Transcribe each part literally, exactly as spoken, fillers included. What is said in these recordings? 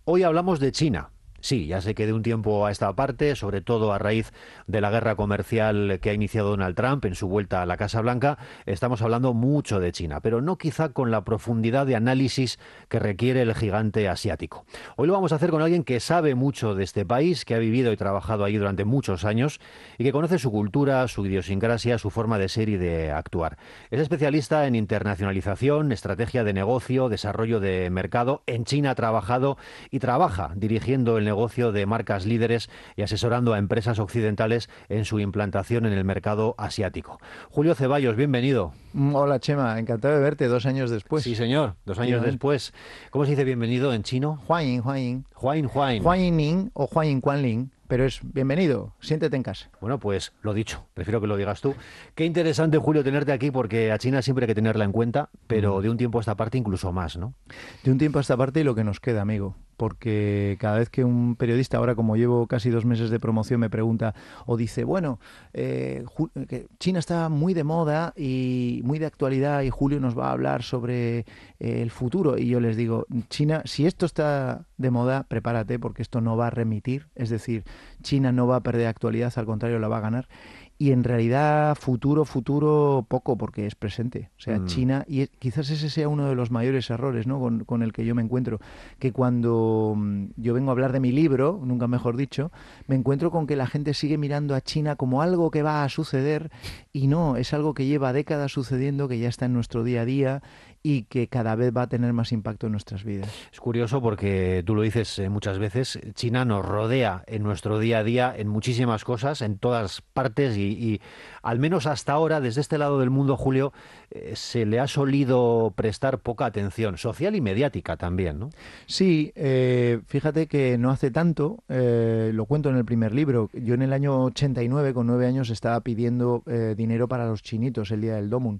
Hoy hablamos de China. Sí, ya sé que de un tiempo a esta parte, sobre todo a raíz de la guerra comercial que ha iniciado Donald Trump en su vuelta a la Casa Blanca, estamos hablando mucho de China, pero no quizá con la profundidad de análisis que requiere el gigante asiático. Hoy lo vamos a hacer con alguien que sabe mucho de este país, que ha vivido y trabajado allí durante muchos años y que conoce su cultura, su idiosincrasia, su forma de ser y de actuar. Es especialista en internacionalización, estrategia de negocio, desarrollo de mercado. En China ha trabajado y trabaja dirigiendo el negocio de marcas líderes y asesorando a empresas occidentales en su implantación en el mercado asiático. Julio Ceballos, bienvenido. Mm, Hola Chema, encantado de verte dos años Sí, después. señor, dos años Efectivamente. después. ¿Cómo se dice bienvenido en chino? Huayin, Huayin. Huain Huain. Huayin Ning o Huayin Quanling, pero es bienvenido, siéntete en casa. Bueno, pues lo dicho, prefiero que lo digas tú. Qué interesante, Julio, tenerte aquí porque a China siempre hay que tenerla en cuenta, pero Mm. de un tiempo a esta parte incluso más, ¿no? De un tiempo a esta parte y lo que nos queda, amigo. Porque cada vez que un periodista, ahora como llevo casi dos meses de promoción, me pregunta o dice, bueno, eh, Ju- que China está muy de moda y muy de actualidad y Julio nos va a hablar sobre eh, el futuro. Y yo les digo, China, si esto está de moda, prepárate porque esto no va a remitir. Es decir, China no va a perder actualidad, al contrario, la va a ganar. Y en realidad futuro, futuro poco, porque es presente. O sea, Mm. China, y es- quizás ese sea uno de los mayores errores, ¿no? con, con el que yo me encuentro, que cuando mm, yo vengo a hablar de mi libro, nunca mejor dicho, me encuentro con que la gente sigue mirando a China como algo que va a suceder y no, es algo que lleva décadas sucediendo, que ya está en nuestro día a día y que cada vez va a tener más impacto en nuestras vidas. Es curioso porque tú lo dices eh, muchas veces, China nos rodea en nuestro día a día en muchísimas cosas, en todas partes y, y al menos hasta ahora, desde este lado del mundo, Julio, eh, se le ha solido prestar poca atención, social y mediática también, ¿no? Sí, eh, fíjate que no hace tanto, eh, lo cuento en el primer libro, yo en el año ochenta y nueve, con nueve años, estaba pidiendo eh, dinero para los chinitos el día del Domun.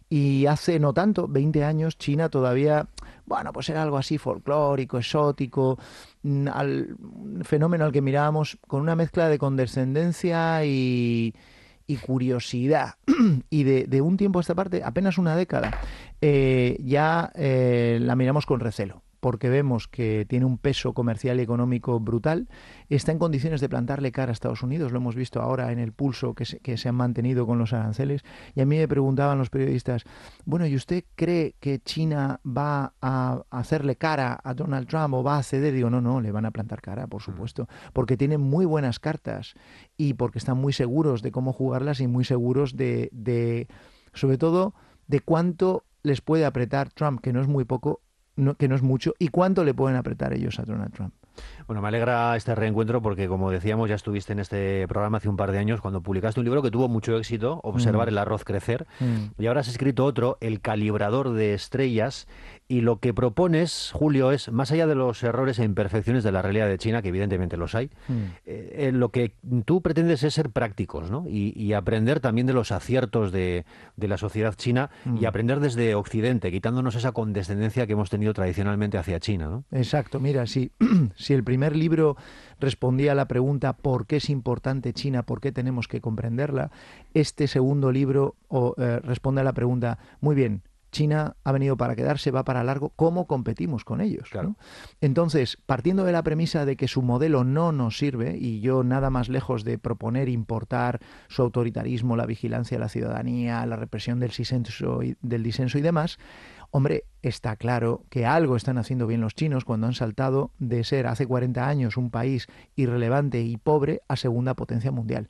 Y hace no tanto, veinte años, China todavía, bueno, pues era algo así folclórico, exótico, mm, al, un fenómeno al que mirábamos con una mezcla de condescendencia y, y curiosidad. Y de, de un tiempo a esta parte, apenas una década, eh, ya eh, la miramos con recelo porque vemos que tiene un peso comercial y económico brutal, está en condiciones de plantarle cara a Estados Unidos, lo hemos visto ahora en el pulso que se, que se han mantenido con los aranceles, y a mí me preguntaban los periodistas, bueno, ¿y usted cree que China va a hacerle cara a Donald Trump o va a ceder? Digo, no, no, le van a plantar cara, por Mm. supuesto, porque tienen muy buenas cartas y porque están muy seguros de cómo jugarlas y muy seguros de, de sobre todo, de cuánto les puede apretar Trump, que no es muy poco, no, que no es mucho, y cuánto le pueden apretar ellos a Donald Trump. Bueno, me alegra este reencuentro porque, como decíamos, ya estuviste en este programa hace un par de años cuando publicaste un libro que tuvo mucho éxito, Observar Mm, el arroz crecer, mm, y ahora has escrito otro, El calibrador de estrellas, y lo que propones, Julio, es, más allá de los errores e imperfecciones de la realidad de China, que evidentemente los hay, mm, eh, eh, lo que tú pretendes es ser prácticos, ¿no? Y, y aprender también de los aciertos de, de la sociedad china y mm. aprender desde Occidente, quitándonos esa condescendencia que hemos tenido tradicionalmente hacia China, ¿no? Exacto, mira, si, si el primer libro respondía a la pregunta ¿por qué es importante China? ¿Por qué tenemos que comprenderla? Este segundo libro o, eh, responde a la pregunta, muy bien, China ha venido para quedarse, va para largo, ¿cómo competimos con ellos? Claro. ¿No? Entonces, partiendo de la premisa de que su modelo no nos sirve, y yo nada más lejos de proponer importar su autoritarismo, la vigilancia de la ciudadanía, la represión del disenso y, del disenso y demás, hombre, está claro que algo están haciendo bien los chinos cuando han saltado de ser hace cuarenta años un país irrelevante y pobre a segunda potencia mundial.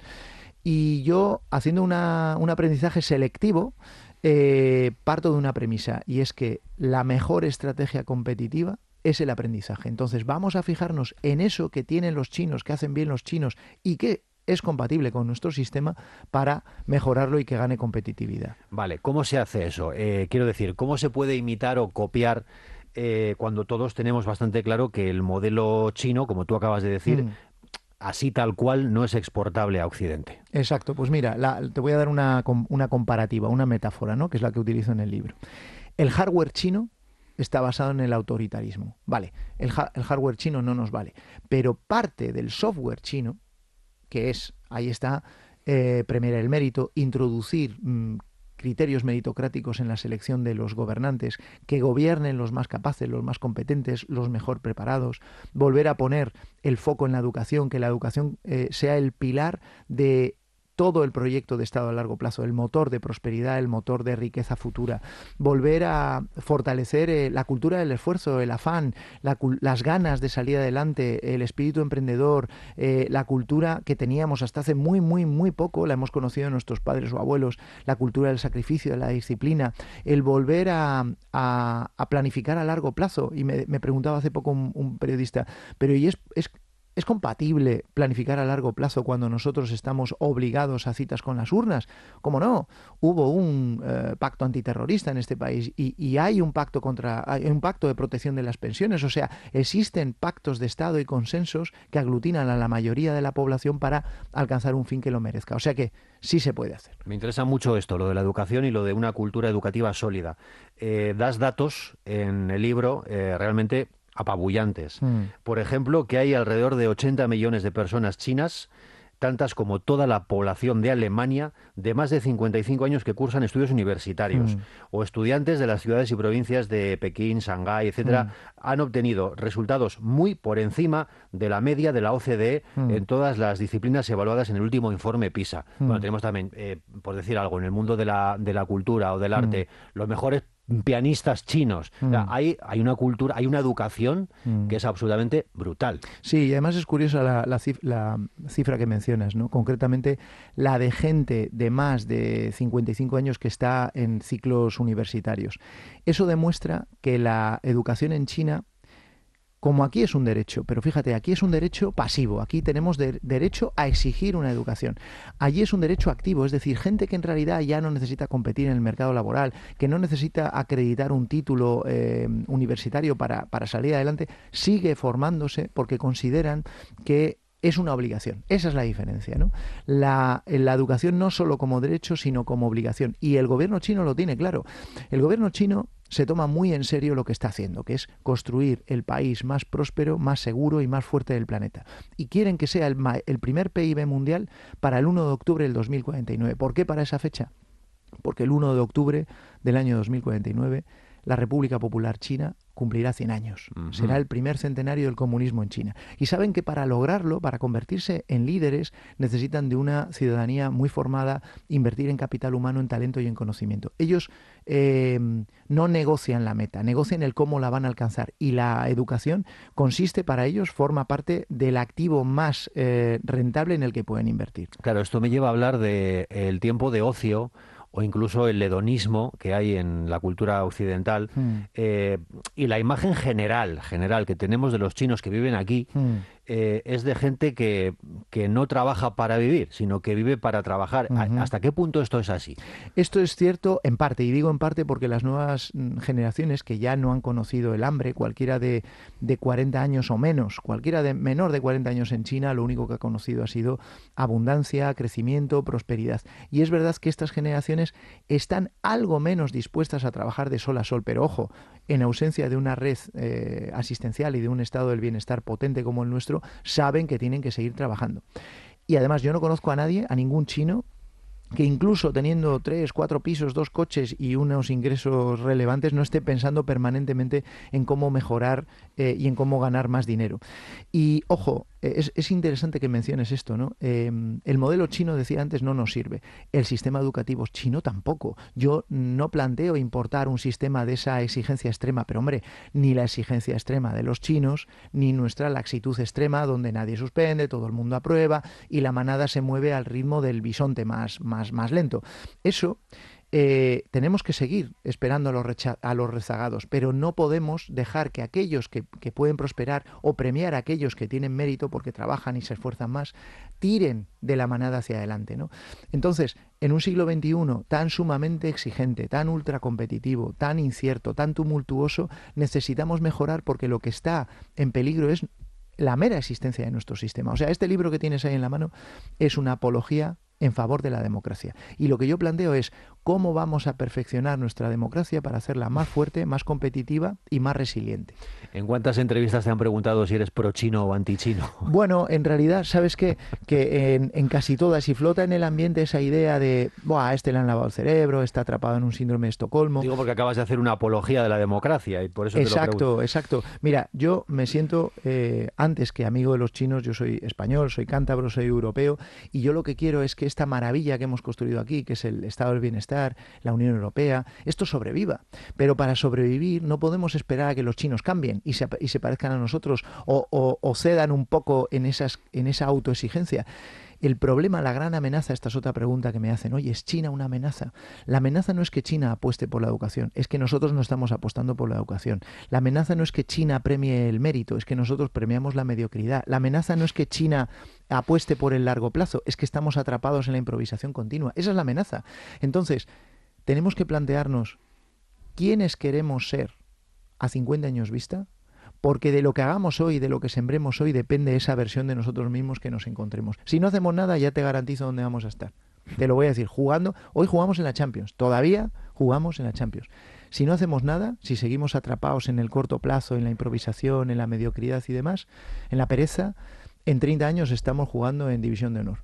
Y yo, haciendo una, un aprendizaje selectivo, eh, parto de una premisa, y es que la mejor estrategia competitiva es el aprendizaje. Entonces vamos a fijarnos en eso que tienen los chinos, que hacen bien los chinos y que es compatible con nuestro sistema para mejorarlo y que gane competitividad. Vale, ¿cómo se hace eso? Eh, quiero decir, ¿cómo se puede imitar o copiar eh, cuando todos tenemos bastante claro que el modelo chino, como tú acabas de decir, Mm. así tal cual no es exportable a Occidente? Exacto, pues mira, la, te voy a dar una, una comparativa, una metáfora, ¿no? Que es la que utilizo en el libro. El hardware chino está basado en el autoritarismo. Vale, el, ha el hardware chino no nos vale, pero parte del software chino, que es, ahí está, eh, premiar el mérito, introducir mmm, criterios meritocráticos en la selección de los gobernantes, que gobiernen los más capaces, los más competentes, los mejor preparados, volver a poner el foco en la educación, que la educación eh, sea el pilar de todo el proyecto de Estado a largo plazo, el motor de prosperidad, el motor de riqueza futura, volver a fortalecer eh, la cultura del esfuerzo, el afán, la, las ganas de salir adelante, el espíritu emprendedor, eh, la cultura que teníamos hasta hace muy, muy, muy poco, la hemos conocido nuestros padres o abuelos, la cultura del sacrificio, de la disciplina, el volver a, a, a planificar a largo plazo. Y me, me preguntaba hace poco un, un periodista, pero ¿y es, es ¿Es compatible planificar a largo plazo cuando nosotros estamos obligados a citas con las urnas? ¿Cómo no? Hubo un eh, pacto antiterrorista en este país y, y hay un pacto contra, hay un pacto de protección de las pensiones. O sea, existen pactos de Estado y consensos que aglutinan a la mayoría de la población para alcanzar un fin que lo merezca. O sea que sí se puede hacer. Me interesa mucho esto, lo de la educación y lo de una cultura educativa sólida. Eh, das datos en el libro eh, realmente apabullantes. Mm. Por ejemplo, que hay alrededor de ochenta millones de personas chinas, tantas como toda la población de Alemania, de más de cincuenta y cinco años que cursan estudios universitarios, mm. o estudiantes de las ciudades y provincias de Pekín, Shanghái, etcétera, mm. han obtenido resultados muy por encima de la media de la O C D E mm. en todas las disciplinas evaluadas en el último informe PISA. Mm. Bueno, tenemos también, eh, por decir algo, en el mundo de la, de la cultura o del arte, mm. los mejores pianistas chinos. Mm. O sea, hay, hay una cultura, hay una educación mm. que es absolutamente brutal. Sí, y además es curiosa la, la, cif la cifra que mencionas, ¿no? Concretamente la de gente de más de cincuenta y cinco años que está en ciclos universitarios. Eso demuestra que la educación en China, como aquí es un derecho, pero fíjate, aquí es un derecho pasivo, aquí tenemos de, derecho a exigir una educación. Allí es un derecho activo, es decir, gente que en realidad ya no necesita competir en el mercado laboral, que no necesita acreditar un título eh, universitario para, para salir adelante, sigue formándose porque consideran que es una obligación. Esa es la diferencia, ¿no? La, la educación no solo como derecho, sino como obligación. Y el gobierno chino lo tiene claro. El gobierno chino se toma muy en serio lo que está haciendo, que es construir el país más próspero, más seguro y más fuerte del planeta. Y quieren que sea el, el primer P I B mundial para el uno de octubre del dos mil cuarenta y nueve. ¿Por qué para esa fecha? Porque el uno de octubre del año dos mil cuarenta y nueve la República Popular China cumplirá cien años. Uh-huh. Será el primer centenario del comunismo en China. Y saben que para lograrlo, para convertirse en líderes, necesitan de una ciudadanía muy formada, invertir en capital humano, en talento y en conocimiento. Ellos eh, no negocian la meta, negocian el cómo la van a alcanzar. Y la educación consiste para ellos, forma parte del activo más eh, rentable en el que pueden invertir. Claro, esto me lleva a hablar del de tiempo de ocio, o incluso el hedonismo que hay en la cultura occidental, mm. eh, y la imagen general, general que tenemos de los chinos que viven aquí, mm. eh, es de gente que, que no trabaja para vivir, sino que vive para trabajar. Uh-huh. ¿Hasta qué punto esto es así? Esto es cierto en parte, y digo en parte porque las nuevas generaciones que ya no han conocido el hambre, cualquiera de, de cuarenta años o menos, cualquiera de menor de cuarenta años en China, lo único que ha conocido ha sido abundancia, crecimiento, prosperidad. Y es verdad que estas generaciones están algo menos dispuestas a trabajar de sol a sol, pero ojo, en ausencia de una red eh, asistencial y de un estado del bienestar potente como el nuestro, saben que tienen que seguir trabajando. Y además yo no conozco a nadie, a ningún chino, que incluso teniendo tres, cuatro pisos, dos coches y unos ingresos relevantes, no esté pensando permanentemente en cómo mejorar eh, y en cómo ganar más dinero. Y ojo, es, es interesante que menciones esto, ¿no? Eh, el modelo chino, decía antes, no nos sirve. El sistema educativo chino tampoco. Yo no planteo importar un sistema de esa exigencia extrema, pero hombre, ni la exigencia extrema de los chinos, ni nuestra laxitud extrema, donde nadie suspende, todo el mundo aprueba y la manada se mueve al ritmo del bisonte más, más, más lento. Eso... Eh, tenemos que seguir esperando a los, a los rezagados, pero no podemos dejar que aquellos que, que pueden prosperar o premiar a aquellos que tienen mérito porque trabajan y se esfuerzan más, tiren de la manada hacia adelante, ¿no? Entonces, en un siglo veintiuno tan sumamente exigente, tan ultracompetitivo, tan incierto, tan tumultuoso, necesitamos mejorar porque lo que está en peligro es la mera existencia de nuestro sistema. O sea, este libro que tienes ahí en la mano es una apología en favor de la democracia. Y lo que yo planteo es cómo vamos a perfeccionar nuestra democracia para hacerla más fuerte, más competitiva y más resiliente. ¿En cuántas entrevistas te han preguntado si eres pro chino o anti chino? Bueno, en realidad, ¿sabes qué? Que en, en casi todas, si flota en el ambiente esa idea de, Buah, a este le han lavado el cerebro, está atrapado en un síndrome de Estocolmo. Digo porque acabas de hacer una apología de la democracia y por eso exacto, te lo pregunto. Exacto, exacto. Mira, yo me siento, eh, antes que amigo de los chinos, yo soy español, soy cántabro, soy europeo, y yo lo que quiero es que esta maravilla que hemos construido aquí, que es el estado del bienestar, la Unión Europea, esto sobreviva. Pero para sobrevivir no podemos esperar a que los chinos cambien y se, y se parezcan a nosotros o, o, o cedan un poco en, esas, en esa autoexigencia. El problema, la gran amenaza, esta es otra pregunta que me hacen, oye, ¿es China una amenaza? La amenaza no es que China apueste por la educación, es que nosotros no estamos apostando por la educación. La amenaza no es que China premie el mérito, es que nosotros premiamos la mediocridad. La amenaza no es que China apueste por el largo plazo, es que estamos atrapados en la improvisación continua. Esa es la amenaza. Entonces, tenemos que plantearnos quiénes queremos ser a cincuenta años vista, porque de lo que hagamos hoy, de lo que sembremos hoy, depende esa versión de nosotros mismos que nos encontremos. Si no hacemos nada, ya te garantizo dónde vamos a estar. Te lo voy a decir, jugando, hoy jugamos en la Champions, todavía jugamos en la Champions. Si no hacemos nada, si seguimos atrapados en el corto plazo, en la improvisación, en la mediocridad y demás, en la pereza, en treinta años estamos jugando en División de Honor.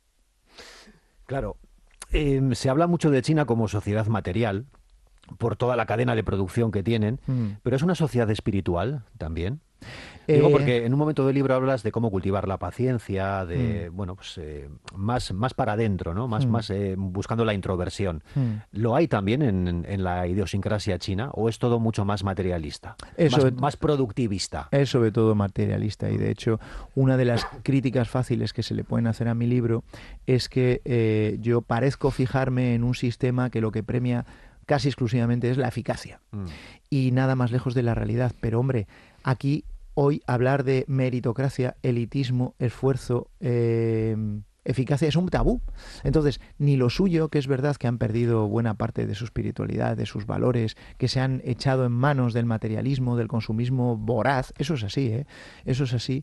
Claro, eh, se habla mucho de China como sociedad material, por toda la cadena de producción que tienen, mm. pero es una sociedad espiritual también. Eh, Digo porque en un momento del libro hablas de cómo cultivar la paciencia, de mm. bueno, pues eh, más, más para adentro, ¿no? Más, mm. más eh, buscando la introversión. Mm. ¿Lo hay también en, en la idiosincrasia china o es todo mucho más materialista? Es más, sobre, más productivista. Es sobre todo materialista y de hecho una de las críticas fáciles que se le pueden hacer a mi libro es que eh, yo parezco fijarme en un sistema que lo que premia casi exclusivamente es la eficacia mm. y nada más lejos de la realidad. Pero hombre, aquí hoy hablar de meritocracia, elitismo, esfuerzo, eh, eficacia es un tabú. Entonces, ni lo suyo, que es verdad que han perdido buena parte de su espiritualidad, de sus valores, que se han echado en manos del materialismo, del consumismo voraz, eso es así, ¿eh? Eso es así.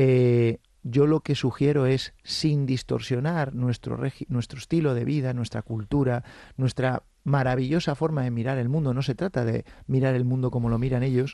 Eh, Yo lo que sugiero es, sin distorsionar nuestro, regi- nuestro estilo de vida, nuestra cultura, nuestra maravillosa forma de mirar el mundo, no se trata de mirar el mundo como lo miran ellos,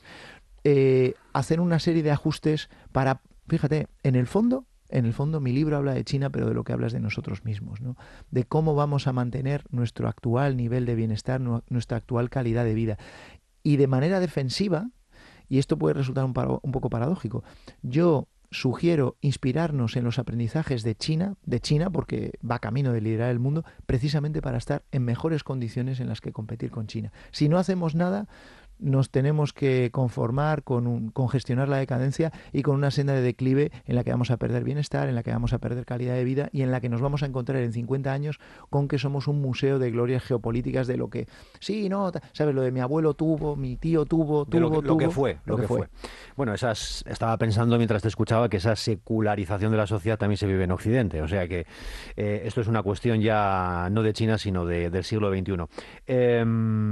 eh, hacer una serie de ajustes para, fíjate, en el fondo, en el fondo mi libro habla de China, pero de lo que hablas de nosotros mismos, ¿no? De cómo vamos a mantener nuestro actual nivel de bienestar, nuestra actual calidad de vida. Y de manera defensiva, y esto puede resultar un, paro, un poco paradójico, yo sugiero inspirarnos en los aprendizajes de China, de China porque va camino de liderar el mundo, precisamente para estar en mejores condiciones en las que competir con China. Si no hacemos nada, nos tenemos que conformar con, un, con gestionar la decadencia y con una senda de declive en la que vamos a perder bienestar, en la que vamos a perder calidad de vida y en la que nos vamos a encontrar en cincuenta años con que somos un museo de glorias geopolíticas de lo que, sí, no, sabes, lo de mi abuelo tuvo, mi tío tuvo, tuvo, lo que, tuvo. Lo que fue, lo, lo que, que fue. fue. Bueno, esas, estaba pensando mientras te escuchaba que esa secularización de la sociedad también se vive en Occidente, o sea que eh, esto es una cuestión ya no de China, sino de, del siglo veintiuno. Eh,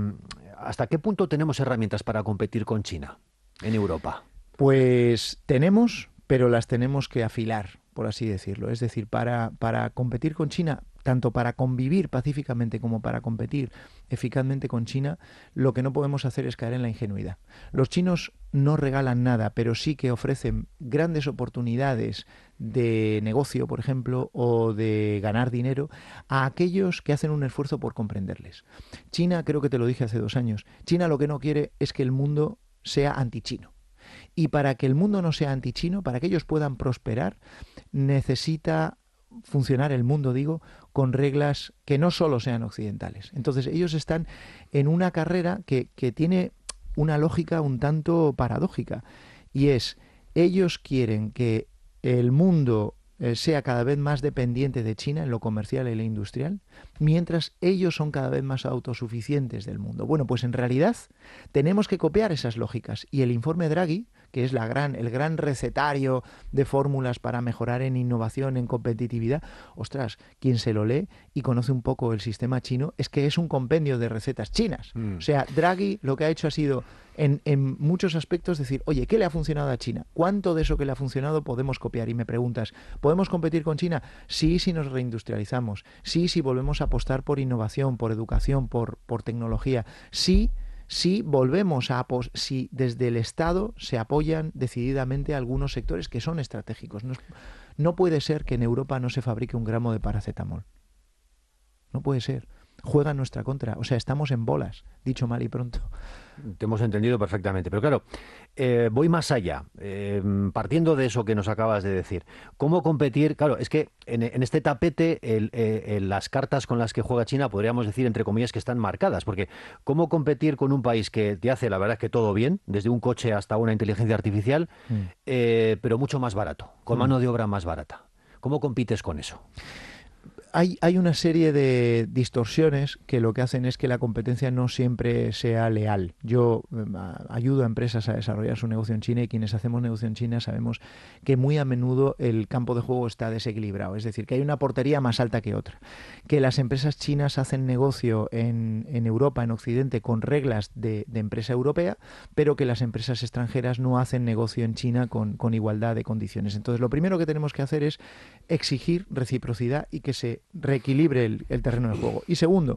¿Hasta qué punto tenemos herramientas para competir con China en Europa? Pues tenemos, pero las tenemos que afilar, por así decirlo. Es decir, para, para competir con China, tanto para convivir pacíficamente como para competir eficazmente con China, lo que no podemos hacer es caer en la ingenuidad. Los chinos no regalan nada, pero sí que ofrecen grandes oportunidades de negocio, por ejemplo, o de ganar dinero a aquellos que hacen un esfuerzo por comprenderles. China, creo que te lo dije hace dos años, China lo que no quiere es que el mundo sea antichino. Y para que el mundo no sea antichino, para que ellos puedan prosperar, necesita funcionar el mundo, digo, con reglas que no solo sean occidentales. Entonces ellos están en una carrera que, que tiene una lógica un tanto paradójica, y es, ellos quieren que el mundo eh, sea cada vez más dependiente de China en lo comercial y lo industrial, mientras ellos son cada vez más autosuficientes del mundo. Bueno, pues en realidad tenemos que copiar esas lógicas, y el informe Draghi, que es la gran, el gran recetario de fórmulas para mejorar en innovación, en competitividad, ostras, quien se lo lee y conoce un poco el sistema chino, es que es un compendio de recetas chinas. Mm. O sea, Draghi lo que ha hecho ha sido, en, en muchos aspectos, decir, oye, ¿qué le ha funcionado a China? ¿Cuánto de eso que le ha funcionado podemos copiar? Y me preguntas, ¿podemos competir con China? Sí, si nos reindustrializamos. Sí, si volvemos a apostar por innovación, por educación, por, por tecnología. Sí, si volvemos a si desde el Estado se apoyan decididamente algunos sectores que son estratégicos. No, no puede ser que en Europa no se fabrique un gramo de paracetamol. No puede ser. Juega en nuestra contra. O sea, estamos en bolas, dicho mal y pronto. Te hemos entendido perfectamente. Pero claro, eh, voy más allá. Eh, partiendo de eso que nos acabas de decir, ¿cómo competir? Claro, es que en, en este tapete el, eh, el, las cartas con las que juega China podríamos decir, entre comillas, que están marcadas. Porque ¿cómo competir con un país que te hace, la verdad, es que todo bien, desde un coche hasta una inteligencia artificial, mm. eh, pero mucho más barato, con mm. mano de obra más barata? ¿Cómo compites con eso? Hay, hay una serie de distorsiones que lo que hacen es que la competencia no siempre sea leal. Yo eh, ayudo a empresas a desarrollar su negocio en China y quienes hacemos negocio en China sabemos que muy a menudo el campo de juego está desequilibrado. Es decir, que hay una portería más alta que otra. Que las empresas chinas hacen negocio en, en Europa, en Occidente, con reglas de, de empresa europea, pero que las empresas extranjeras no hacen negocio en China con, con igualdad de condiciones. Entonces, lo primero que tenemos que hacer es exigir reciprocidad y que se reequilibre el, el terreno de juego. Y segundo,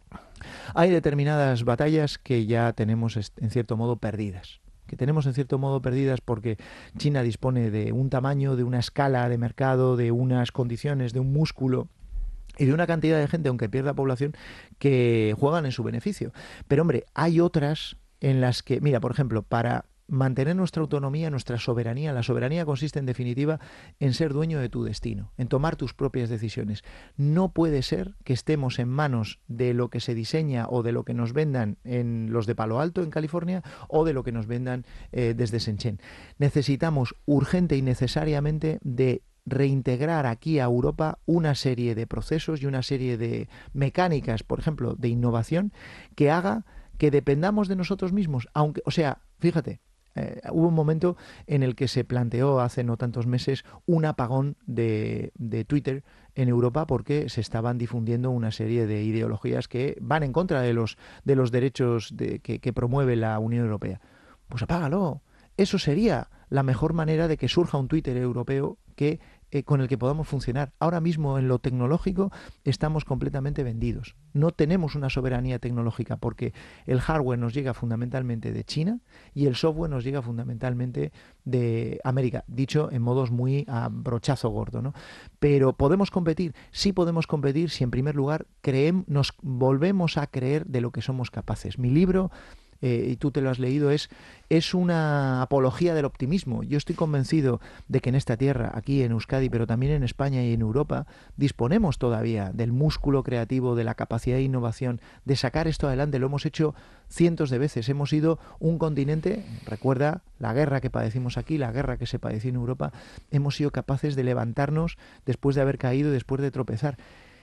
hay determinadas batallas que ya tenemos en cierto modo perdidas. Que tenemos en cierto modo perdidas porque China dispone de un tamaño, de una escala de mercado, de unas condiciones, de un músculo y de una cantidad de gente, aunque pierda población, que juegan en su beneficio. Pero hombre, hay otras en las que, mira, por ejemplo, para mantener nuestra autonomía, nuestra soberanía. La soberanía consiste, en definitiva, en ser dueño de tu destino, en tomar tus propias decisiones. No puede ser que estemos en manos de lo que se diseña o de lo que nos vendan en los de Palo Alto, en California, o de lo que nos vendan eh, desde Shenzhen. Necesitamos urgente y necesariamente de reintegrar aquí a Europa una serie de procesos y una serie de mecánicas, por ejemplo, de innovación, que haga que dependamos de nosotros mismos. Aunque, o sea, fíjate, Eh, hubo un momento en el que se planteó hace no tantos meses un apagón de, de Twitter en Europa porque se estaban difundiendo una serie de ideologías que van en contra de los, de los derechos de, que, que promueve la Unión Europea. Pues apágalo. Eso sería la mejor manera de que surja un Twitter europeo que eh, con el que podamos funcionar. Ahora mismo en lo tecnológico estamos completamente vendidos. No tenemos una soberanía tecnológica porque el hardware nos llega fundamentalmente de China y el software nos llega fundamentalmente de América, dicho en modos muy a brochazo gordo, ¿no? Pero ¿podemos competir? Sí podemos competir si en primer lugar creemos, nos volvemos a creer de lo que somos capaces. Mi libro, Eh, y tú te lo has leído, es, es una apología del optimismo. Yo estoy convencido de que en esta tierra, aquí en Euskadi, pero también en España y en Europa, disponemos todavía del músculo creativo, de la capacidad de innovación, de sacar esto adelante. Lo hemos hecho cientos de veces. Hemos sido un continente, recuerda la guerra que padecimos aquí, la guerra que se padeció en Europa, hemos sido capaces de levantarnos después de haber caído, después de tropezar.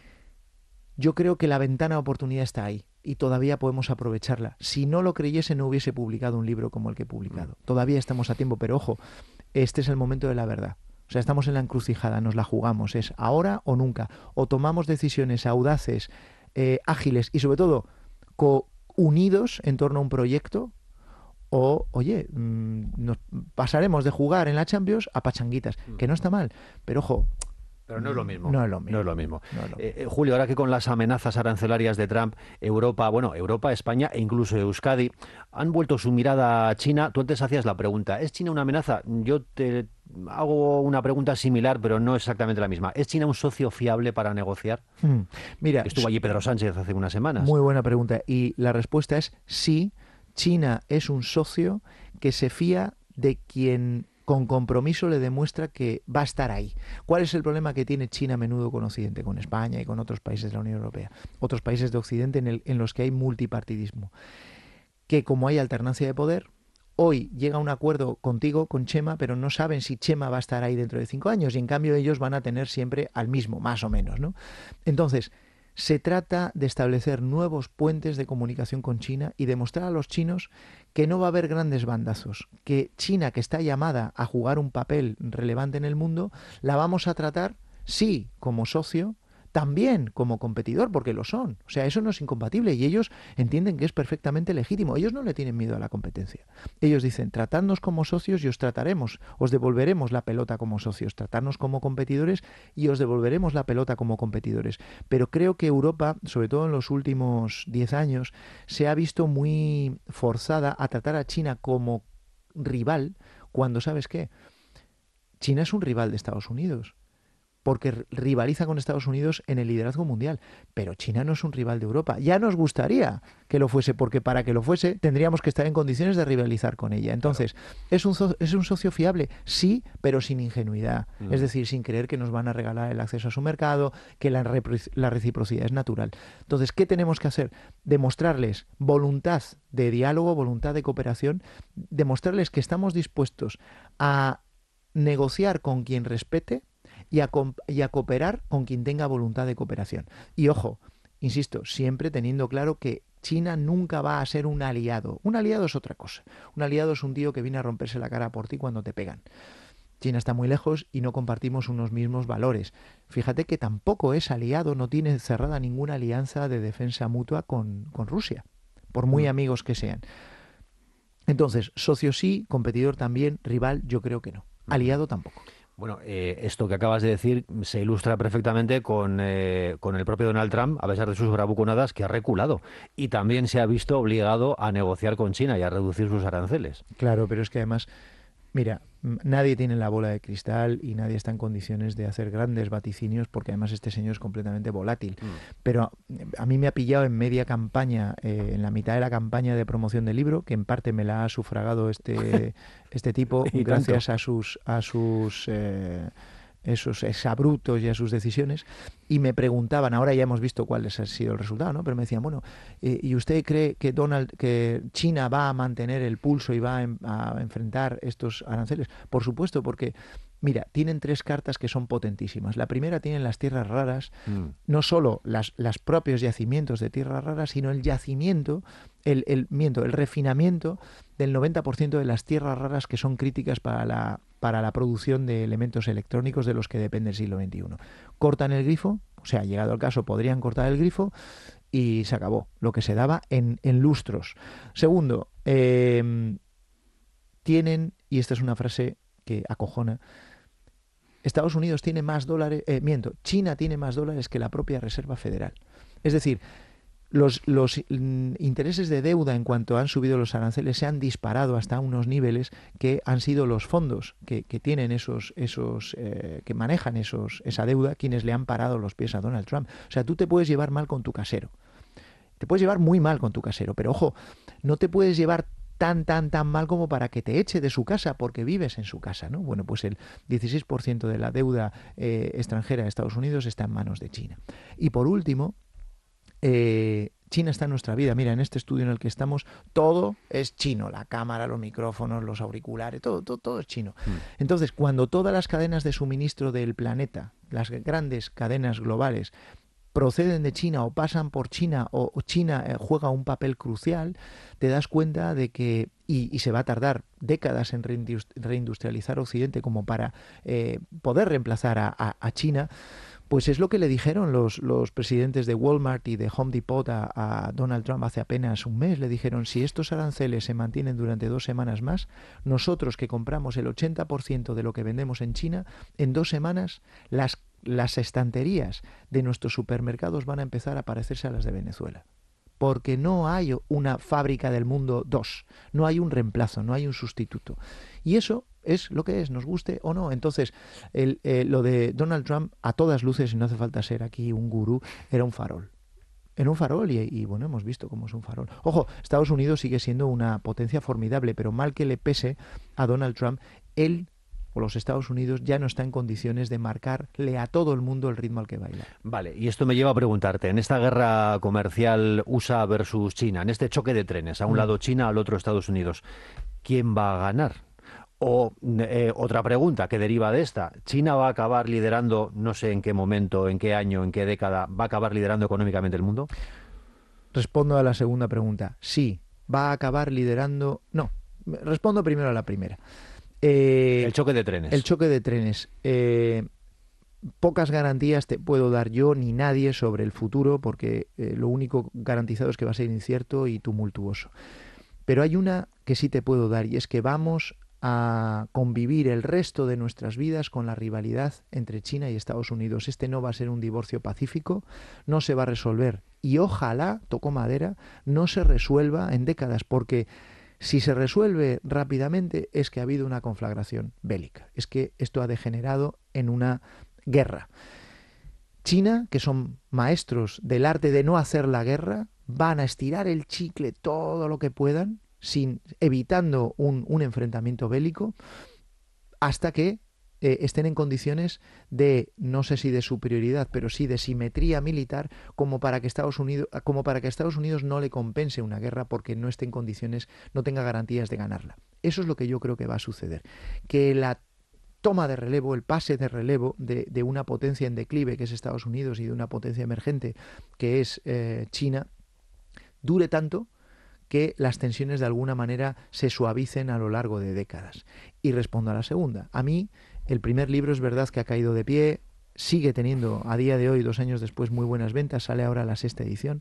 Yo creo que la ventana de oportunidad está ahí y todavía podemos aprovecharla. Si no lo creyese, no hubiese publicado un libro como el que he publicado. Todavía estamos a tiempo, pero ojo, este es el momento de la verdad. O sea, estamos en la encrucijada, nos la jugamos. Es ahora o nunca. O tomamos decisiones audaces, eh, ágiles y sobre todo co- unidos en torno a un proyecto, o, oye, mmm, nos pasaremos de jugar en la Champions a pachanguitas, que no está mal, pero ojo, Pero no es lo mismo. No es lo mismo. No es lo mismo. No es lo mismo. Eh, Julio, ahora que con las amenazas arancelarias de Trump, Europa, bueno, Europa, España e incluso Euskadi han vuelto su mirada a China. Tú antes hacías la pregunta, ¿es China una amenaza? Yo te hago una pregunta similar, pero no exactamente la misma. ¿Es China un socio fiable para negociar? Hmm. Mira, estuvo allí Pedro Sánchez hace unas semanas. Muy buena pregunta. Y la respuesta es sí, China es un socio que se fía de quien con compromiso le demuestra que va a estar ahí. ¿Cuál es el problema que tiene China a menudo con Occidente, con España y con otros países de la Unión Europea? Otros países de Occidente en, el, en los que hay multipartidismo. Que como hay alternancia de poder, hoy llega un acuerdo contigo, con Chema, pero no saben si Chema va a estar ahí dentro de cinco años y en cambio ellos van a tener siempre al mismo, más o menos, ¿no? Entonces, se trata de establecer nuevos puentes de comunicación con China y demostrar a los chinos que no va a haber grandes bandazos, que China, que está llamada a jugar un papel relevante en el mundo, la vamos a tratar, sí, como socio, también como competidor, porque lo son. O sea, eso no es incompatible y ellos entienden que es perfectamente legítimo. Ellos no le tienen miedo a la competencia. Ellos dicen, tratadnos como socios y os trataremos, os devolveremos la pelota como socios, tratarnos como competidores y os devolveremos la pelota como competidores. Pero creo que Europa, sobre todo en los últimos diez años, se ha visto muy forzada a tratar a China como rival cuando, ¿sabes qué? China es un rival de Estados Unidos, porque rivaliza con Estados Unidos en el liderazgo mundial. Pero China no es un rival de Europa. Ya nos gustaría que lo fuese, porque para que lo fuese tendríamos que estar en condiciones de rivalizar con ella. Entonces, claro. ¿es un, so ¿es un socio fiable? Sí, pero sin ingenuidad. Mm. Es decir, sin creer que nos van a regalar el acceso a su mercado, que la, la reciprocidad es natural. Entonces, ¿qué tenemos que hacer? Demostrarles voluntad de diálogo, voluntad de cooperación, demostrarles que estamos dispuestos a negociar con quien respete, Y a, y a cooperar con quien tenga voluntad de cooperación. Y ojo, insisto, siempre teniendo claro que China nunca va a ser un aliado. Un aliado es otra cosa. Un aliado es un tío que viene a romperse la cara por ti cuando te pegan. China está muy lejos y no compartimos unos mismos valores. Fíjate que tampoco es aliado, no tiene cerrada ninguna alianza de defensa mutua con, con Rusia, por muy amigos que sean. Entonces, socio sí, competidor también, rival yo creo que no. Aliado tampoco. Bueno, eh, esto que acabas de decir se ilustra perfectamente con, eh, con el propio Donald Trump, a pesar de sus bravuconadas, que ha reculado y también se ha visto obligado a negociar con China y a reducir sus aranceles. Claro, pero es que además, mira, nadie tiene la bola de cristal y nadie está en condiciones de hacer grandes vaticinios porque además este señor es completamente volátil. Mm. Pero a mí me ha pillado en media campaña, eh, en la mitad de la campaña de promoción del libro, que en parte me la ha sufragado este, este tipo gracias tanto. a sus... A sus eh, esos exabruptos y a sus decisiones, y me preguntaban, ahora ya hemos visto cuál ha sido el resultado, ¿no? Pero me decían, bueno, eh, ¿y usted cree que Donald, que China va a mantener el pulso y va a, a enfrentar estos aranceles? Por supuesto, porque mira, tienen tres cartas que son potentísimas. La primera tienen las tierras raras, mm. no solo las, las propios yacimientos de tierras raras, sino el yacimiento, el, el, miento, el refinamiento del noventa por ciento de las tierras raras que son críticas para la, para la producción de elementos electrónicos de los que depende el siglo veintiuno. Cortan el grifo, o sea, llegado el caso, podrían cortar el grifo y se acabó lo que se daba en, en lustros. Segundo, eh, tienen, y esta es una frase que acojona, Estados Unidos tiene más dólares, eh, miento, China tiene más dólares que la propia Reserva Federal. Es decir, los, los mm, intereses de deuda en cuanto han subido los aranceles se han disparado hasta unos niveles que han sido los fondos que, que tienen esos, esos eh, que manejan esos, esa deuda quienes le han parado los pies a Donald Trump. O sea, tú te puedes llevar mal con tu casero. Te puedes llevar muy mal con tu casero, pero ojo, no te puedes llevar tan, tan, tan mal como para que te eche de su casa porque vives en su casa, ¿no? Bueno, pues el dieciséis por ciento de la deuda eh, extranjera de Estados Unidos está en manos de China. Y por último, eh, China está en nuestra vida. Mira, en este estudio en el que estamos, todo es chino. La cámara, los micrófonos, los auriculares, todo, todo, todo es chino. Mm. Entonces, cuando todas las cadenas de suministro del planeta, las grandes cadenas globales, proceden de China o pasan por China o China eh, juega un papel crucial, te das cuenta de que, y, y se va a tardar décadas en reindustrializar Occidente como para eh, poder reemplazar a, a, a China, pues es lo que le dijeron los, los presidentes de Walmart y de Home Depot a, a Donald Trump hace apenas un mes. Le dijeron, si estos aranceles se mantienen durante dos semanas más, nosotros que compramos el ochenta por ciento de lo que vendemos en China, en dos semanas las las estanterías de nuestros supermercados van a empezar a parecerse a las de Venezuela. Porque no hay una fábrica del mundo dos, no hay un reemplazo, no hay un sustituto. Y eso es lo que es, nos guste o no. Entonces, el, eh, lo de Donald Trump, a todas luces, y no hace falta ser aquí un gurú, era un farol. Era un farol y, y bueno, hemos visto cómo es un farol. Ojo, Estados Unidos sigue siendo una potencia formidable, pero mal que le pese a Donald Trump, él o los Estados Unidos ya no está en condiciones de marcarle a todo el mundo el ritmo al que baila. Vale, y esto me lleva a preguntarte, en esta guerra comercial U S A versus China, en este choque de trenes, a un mm. lado China, al otro Estados Unidos, ¿quién va a ganar? O eh, otra pregunta que deriva de esta, ¿China va a acabar liderando, no sé en qué momento, en qué año, en qué década, va a acabar liderando económicamente el mundo? Respondo a la segunda pregunta, sí. va a acabar liderando... No, respondo primero a la primera. Eh, el choque de trenes. El choque de trenes. Eh, pocas garantías te puedo dar yo ni nadie sobre el futuro, porque eh, lo único garantizado es que va a ser incierto y tumultuoso. Pero hay una que sí te puedo dar, y es que vamos a convivir el resto de nuestras vidas con la rivalidad entre China y Estados Unidos. Este no va a ser un divorcio pacífico, no se va a resolver, y ojalá, toco madera, no se resuelva en décadas, porque si se resuelve rápidamente es que ha habido una conflagración bélica, es que esto ha degenerado en una guerra. China, que son maestros del arte de no hacer la guerra, van a estirar el chicle todo lo que puedan, sin, evitando un, un enfrentamiento bélico, hasta que eh, estén en condiciones de, no sé si de superioridad, pero sí de simetría militar, como para que Estados Unidos, como para que Estados Unidos no le compense una guerra porque no esté en condiciones, no tenga garantías de ganarla. Eso es lo que yo creo que va a suceder. Que la toma de relevo, el pase de relevo de, de una potencia en declive, que es Estados Unidos, y de una potencia emergente, que es eh, China, dure tanto que las tensiones de alguna manera se suavicen a lo largo de décadas. Y respondo a la segunda. A mí, el primer libro es verdad que ha caído de pie, sigue teniendo a día de hoy, dos años después, muy buenas ventas, sale ahora la sexta edición.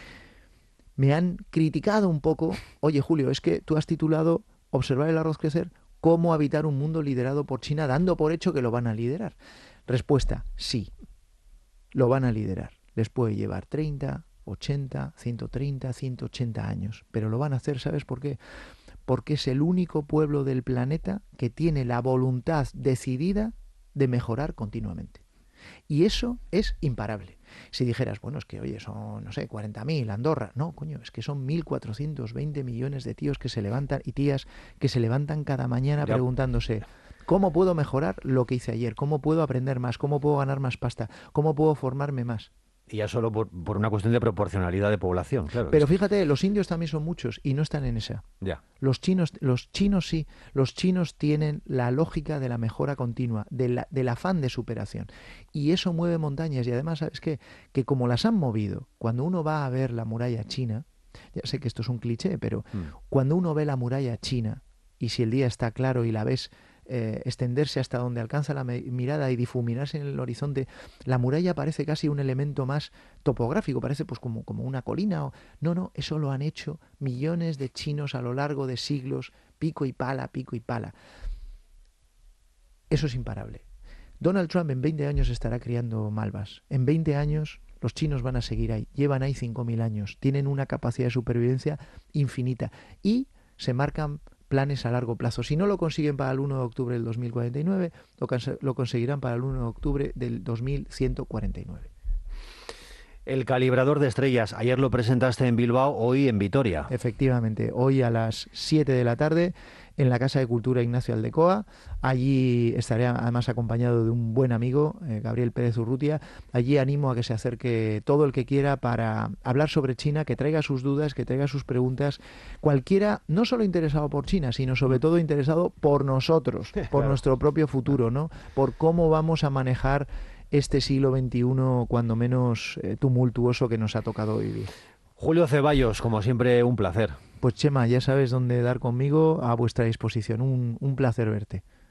Me han criticado un poco, oye Julio, es que tú has titulado Observar el arroz crecer, cómo habitar un mundo liderado por China, dando por hecho que lo van a liderar. Respuesta, sí, lo van a liderar. Les puede llevar treinta, ochenta, ciento treinta, ciento ochenta años, pero lo van a hacer, ¿sabes por qué? Porque es el único pueblo del planeta que tiene la voluntad decidida de mejorar continuamente. Y eso es imparable. Si dijeras, bueno, es que, oye, son, no sé, cuarenta mil, Andorra. No, coño, es que son mil cuatrocientos veinte millones de tíos que se levantan y tías que se levantan cada mañana ya preguntándose, ¿cómo puedo mejorar lo que hice ayer? ¿Cómo puedo aprender más? ¿Cómo puedo ganar más pasta? ¿Cómo puedo formarme más? Y ya solo por, por una cuestión de proporcionalidad de población, claro. Pero fíjate, los indios también son muchos y no están en esa. Ya. Los chinos, los chinos sí, los chinos tienen la lógica de la mejora continua, de la, del afán de superación. Y eso mueve montañas. Y además, ¿sabes qué? Que como las han movido, cuando uno va a ver la muralla china, ya sé que esto es un cliché, pero mm. cuando uno ve la muralla china, y si el día está claro y la ves Eh, extenderse hasta donde alcanza la mirada y difuminarse en el horizonte, la muralla parece casi un elemento más topográfico, parece pues como, como una colina. O... No, no, eso lo han hecho millones de chinos a lo largo de siglos, pico y pala, pico y pala. Eso es imparable. Donald Trump en veinte años estará criando malvas. En veinte años los chinos van a seguir ahí. Llevan ahí cinco mil años. Tienen una capacidad de supervivencia infinita y se marcan planes a largo plazo. Si no lo consiguen para el uno de octubre del dos mil cuarenta y nueve, lo, lo conseguirán para el uno de octubre del dos mil ciento cuarenta y nueve. El calibrador de estrellas, ayer lo presentaste en Bilbao, hoy en Vitoria. Efectivamente, hoy a las siete de la tarde en la Casa de Cultura Ignacio Aldecoa. Allí estaré además acompañado de un buen amigo, eh, Gabriel Pérez Urrutia. Allí animo a que se acerque todo el que quiera para hablar sobre China, que traiga sus dudas, que traiga sus preguntas. Cualquiera, no solo interesado por China, sino sobre todo interesado por nosotros, por claro. nuestro propio futuro, ¿no? Por cómo vamos a manejar este siglo veintiuno, cuando menos eh, tumultuoso, que nos ha tocado vivir. Julio Ceballos, como siempre, un placer. Pues Chema, ya sabes dónde dar conmigo, a vuestra disposición. Un, un placer verte.